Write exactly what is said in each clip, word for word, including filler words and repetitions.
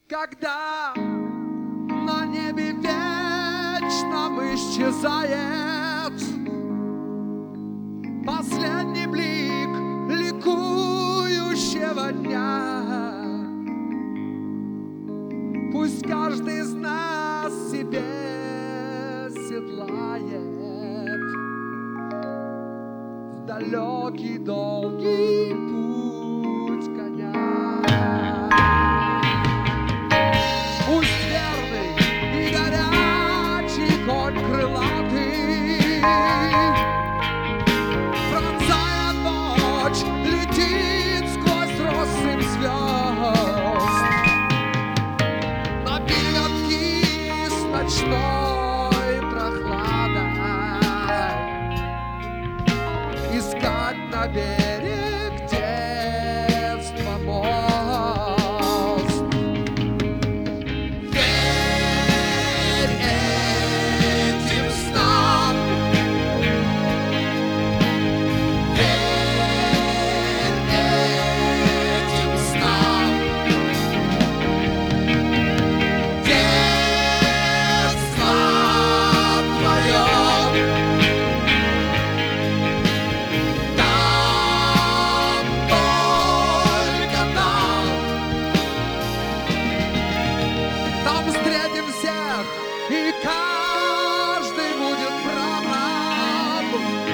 Когда на небе вечном исчезает последний блик ликующего дня, пусть каждый из нас себе седлает в далекий долгий путь коня. Пусть верный и горячий конь крылатый, пронзая ночь, летит сквозь россыпь звезд, напитки с ночной прохладой, искать на берег детства мост. Верь этим снам, верь этим снам. Детство твое там, только там. Там встретим всех, и каждый будет прав.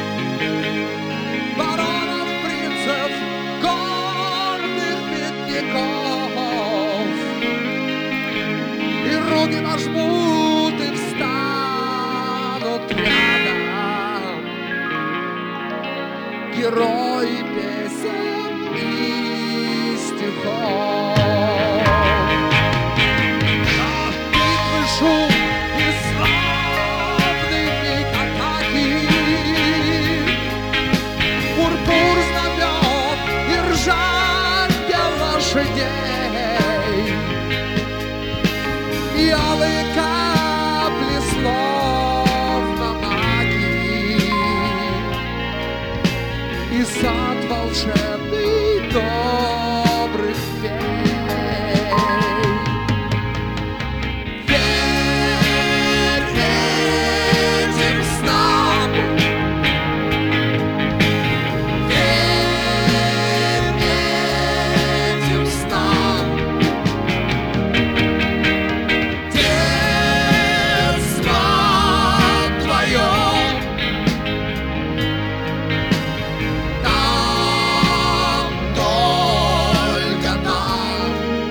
Баронов, принцев, гордых бедняков. И руки нажмут, и встанут рядом герои песен и стихов. От битвы шум и славный миг атаки, пурпур знамен и ржанье лошадей, и алые капли словно магии, и сад волшебный добрых фей. Верь этим снам, верь этим снам. Детство твое там, только там.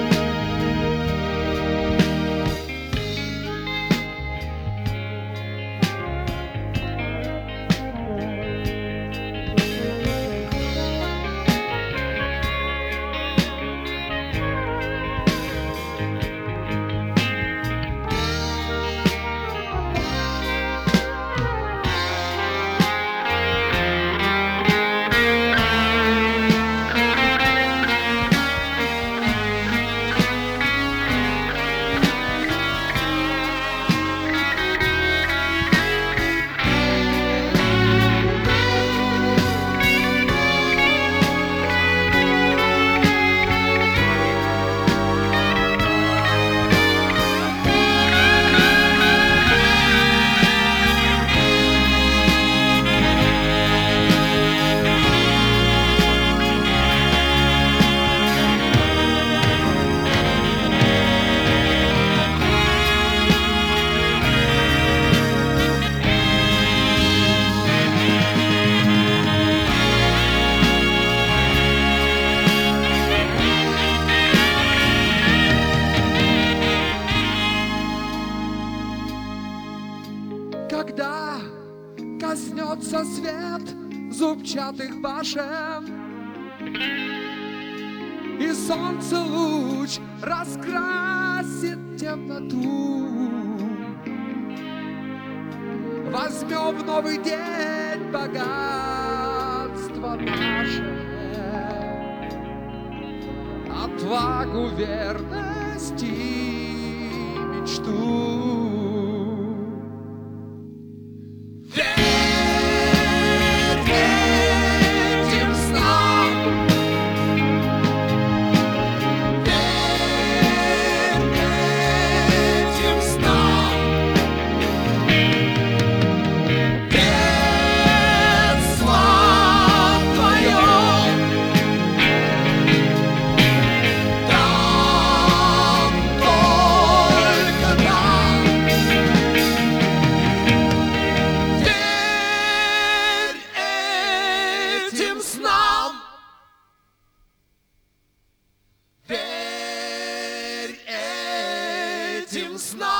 Когда коснется свет зубчатых башен, и солнце луч раскрасит темноту, возьмем в новый день богатство наше, отвагу, верность и мечту. Верь этим сном.